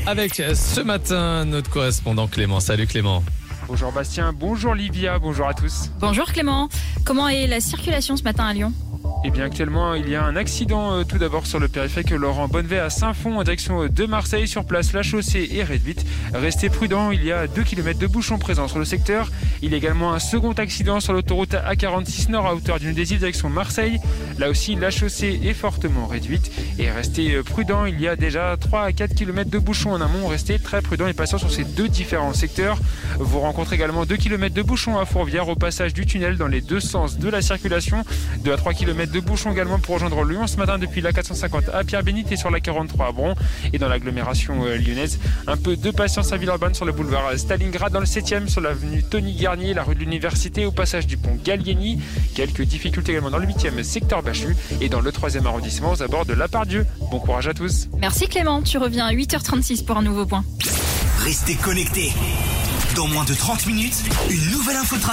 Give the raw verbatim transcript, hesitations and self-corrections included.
avec ce matin notre correspondant Clément. Salut Clément. Bonjour Bastien, bonjour Livia, bonjour à tous. Bonjour Clément, comment est la circulation ce matin à Lyon ? Eh bien actuellement il y a un accident euh, tout d'abord sur le périphérique Laurent Bonnevet à Saint-Fond en direction de Marseille. Sur place la chaussée est réduite. Restez prudents, il y a deux kilomètres de bouchons présents sur le secteur. Il y a également un second accident sur l'autoroute A quarante-six Nord à hauteur d'une des îles direction Marseille. Là aussi la chaussée est fortement réduite. Et restez prudents, il y a déjà trois à quatre kilomètres de bouchons en amont. Restez très prudents et patients sur ces deux différents secteurs. Vous rencontrez également deux kilomètres de bouchons à Fourvière au passage du tunnel dans les deux sens de la circulation. deux à trois kilomètres de bouchons également pour rejoindre Lyon ce matin depuis la quatre cent cinquante à Pierre-Bénite et sur la quarante-trois à Bron. Et dans l'agglomération euh, lyonnaise, un peu de patience à Villeurbanne sur le boulevard Stalingrad, dans le septième sur l'avenue Tony Garnier, la rue de l'Université au passage du pont Gallieni. Quelques difficultés également dans le huitième secteur Bachu et dans le troisième arrondissement aux abords de La Part-Dieu. Bon courage à tous. Merci Clément, tu reviens à huit heures trente-six pour un nouveau point. Restez connectés. Dans moins de trente minutes, une nouvelle info de